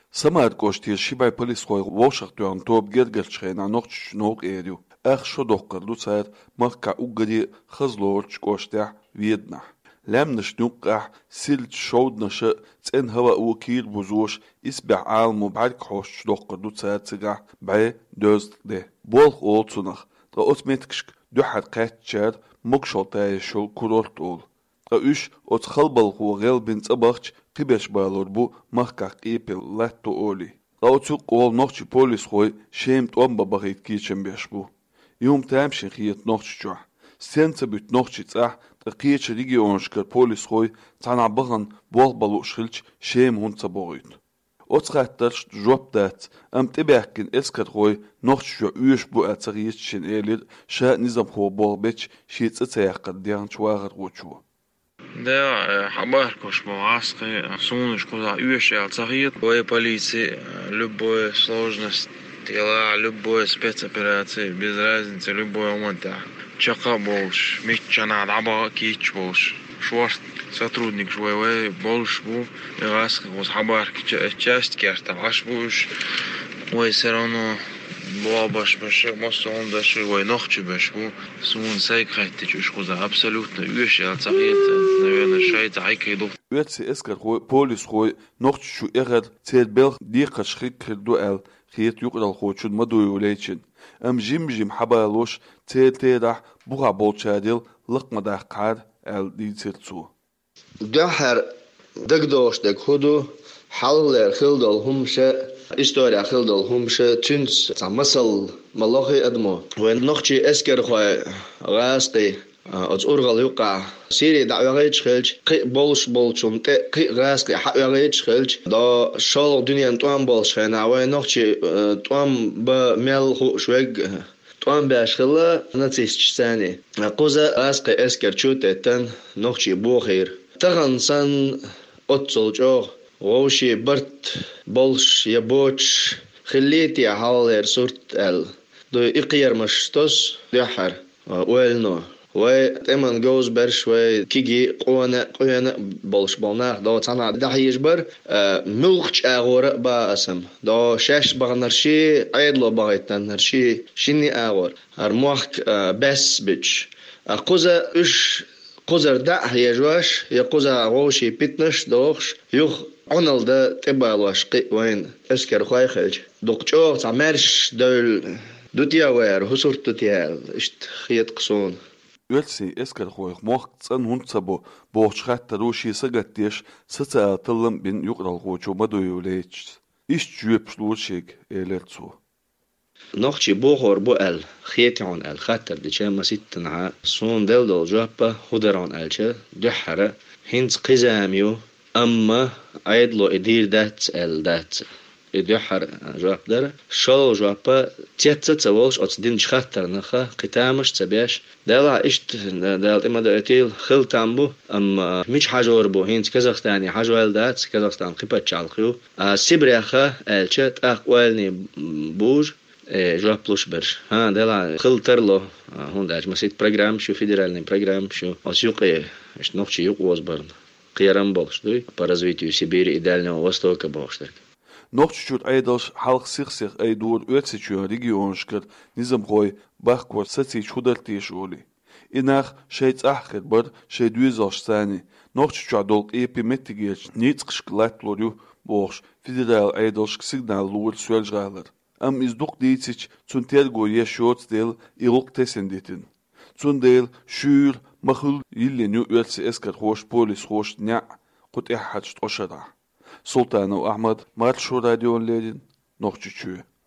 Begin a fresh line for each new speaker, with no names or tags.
سمعت كوشتير شباي بوليس خوي ووشق دوان توب جرجل شخينا نوخش نوق ايريو اخ شو دوقر لو ساير مركا اوغدي خزلورش كوشتاح ويدنا لام نشنوقع سيلت شود نشا تن هوا وكيل بوزوش اسبع عالمو بعد كحوش دوقر لو ساير تسقع بعي دوز ده بولخ اولتسونخ دا اوتماتكشك دو حد قات شاد مقشو تاي شو كورورت اول ايش ات خلبل هو غيل بنت ابخش قبش بالور بو مركا قيبل لاتو اولي راوتو قول نوخشي بوليس خوي شيمت ومبا بغيت كيشن بيشبو يوم تامشي خيت نوخشي جوح سنت بيت نوخشي تساح تقيتش ريجيونشكر بوليس خوي تانا بغن بول بلو شخلش شيم هون تبوغيت اتخاترش جوب دات ام تباكن اسكت خوي نوخشي جو ايش بو اتريتشن ايلid شا نظام خو بول بيتش شيت اتاقد ديان شواغر وچو
Да, хабаркош маваски, солнышко за уезжал царит, бои полиции, любая сложность дела, любая спецоперация, без разницы, любой момент. Чака больше, меччана, раба кич больше, шварт сотрудник швой больше бу, и раз вот хабарки часть керта, аж будешь, ой все равно. Бабаш баши, масон даши, ой ночи башбу, сун сайкайты чушкуза абсолютно уезжал царит, наверное, шайт айкайду.
Уэтси эскер хой полис хой ноччу эгер цел бел дикка шрик дуэл خيت يقرأ الخوشون مدو يوليشن أم جيم حبالوش تيل تيدح بوغا بولشاديل لقما داح قار ال دي تيرتسو
دحر دقدوش دق خدو حل خلدل همشة استوريا خلدل همشة تنس تعمسل ملاخي أدمو وين نخشي أسكر خوي غاستي از أورغال يقع سيري دعوة خلج قي بولشون قي غاستي حق خلج دا شال دنيا توام بولش هنا وين نخشي توام بميل خو شويق توام باشخلا نتيش ثاني قوزا أسقي أسكر شوتة نخشي بوخير تغن سن أتصل ووشي برت بولش يبوش خليتي حالير صورت دو إقير مشتوس دحر ويلنو وتمن جوز برش وكيجي قوانا بولش بالنا دو تانا دحيش بر ملخش أغور باسم دو شاش بغنرشي عيدلو بغيتن نرشي شيني أغور هرموخك بس بيتش قوزا إش قوزر دع يجواش يقوزا غوشي بيتنش دوخش يوخ عنل ده تبالوش قي وين اسكر خواي خلج دقشو تعمرش دول دوتيا وير هسور دوتيا اشت خيط قصون
Ülsi esker خوي موخ تسن هونتسبو بوخشخات تروشي سغتيش ستا تلم بين يقرال خوچو مدو يوليچ إيش جوبشلوشيك إيلرتسو
نوخشي بوخور بو خيتعون خاطر دي شما ستنع صون دل جوابا خضران الچه دحره هنز قزاميو أما عيدلو إدير دات دات إدحر جواب در شال جوابا تيتsa ولش أتصدين خاطر نخا قتامش تبيش دلا إشت دلت إما دقتيل خل تامبو أما مش حاجور بو هنز كازاخستاني حاجوال دات كازاخستان قبة شالخيو سيبريخا الچت أقوالني بوج جواب بلوش برش ها دلا خل ترلو هون داج مسيت برنامج شو فيدرالный программ شو أسيوقي إيش نوخشي يوق وزبرن قيران болш дуй по развитию Сибири и Дальнего Востока болштак.
Нохчут айдалш халк сих айдур өтсечу регионшкер низам хой бахкор сати чудалтиш оли. Инах шейц ахет бар шейдуизаш сани. Нохчу адолк эпи метигеш ницкшк латлорю болш федерал айдалш сигнал лур суэлжгалар. Am издук дейтсич цун терго ешоц дел илук тесендитин. Цун дел шүр مخل يلي نيو يلسي اسكر خوش بوليس خوش نع قد احد شطوشدا سلطان و احمد مارشو راديو ليدين نوخجو